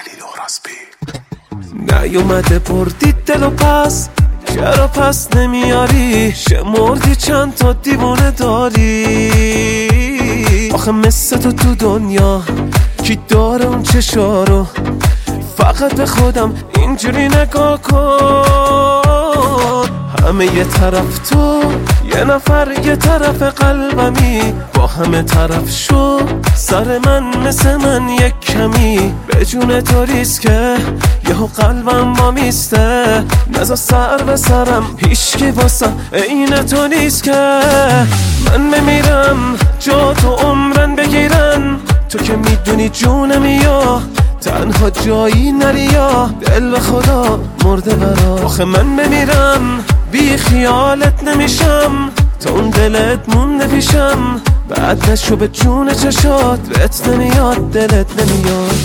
نیومده بردی دلو پس، چرا پس نمیاری؟ شمردی چند تا دیوانه داری؟ آخه مثل تو دنیا کی داره اون چشارو؟ فقط به خودم اینجوری نگاه کن. همه یه طرف تو، یه نفر یه طرف قلبمی، با همه طرف شو سر من مثل من یک کمی. به جون تو ریسکه یهو قلبم با میسته، نزا سر به سرم هیچکی واسم عین تو نیست که. من بمیرم جا تو عمرن بگیرن، تو که میدونی جونم یا تنها جایی نری یا دل به خدا مرده برا. آخه من بمیرم بی خیالت نمیشم، تا اون دلت مونده پیشم. بعد نشو به جون چشات، بهت نمیاد دلت نمیاد.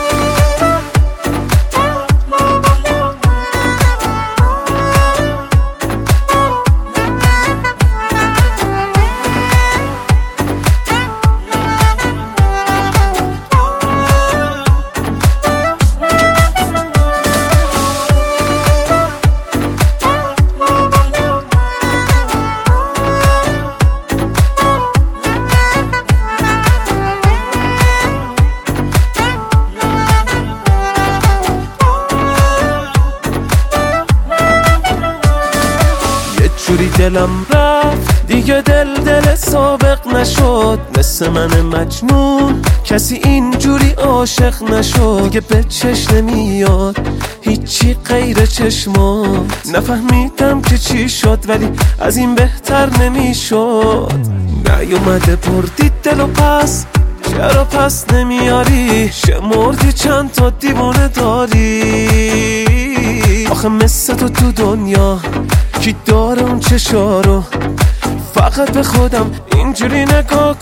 جوری دلم رفت دیگه دل سابق نشد، مثل من مجنون کسی اینجوری عاشق نشد. دیگه به چشم نمیاد هیچی غیر چشمات، نفهمیدم که چی شد ولی از این بهتر نمیشد. نیومده بردی دلو پس، چرا پس نمیاری؟ شمردی چند تا دیوانه داری؟ آخه مثل تو دنیا کی داره اون چشارو؟ فقط به خودم اینجوری نگاه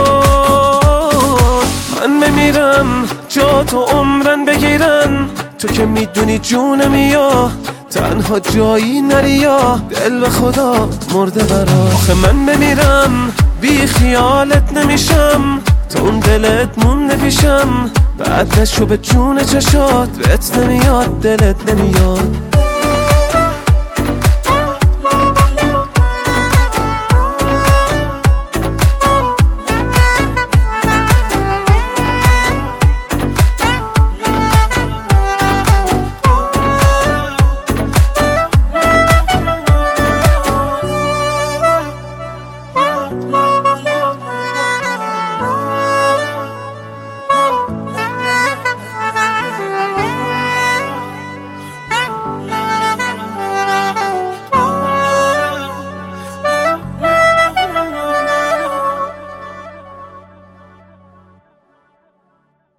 کن. من بمیرم جا تو عمرن بگیرن، تو که میدونی جونم یا تنها جایی نری یا دل به خدا مرده برا. آخه من بمیرم بی خیالت نمیشم، تا اون دلت مونده پیشم. بعد نشو به جون چشات، بهت نمیاد دلت نمیاد.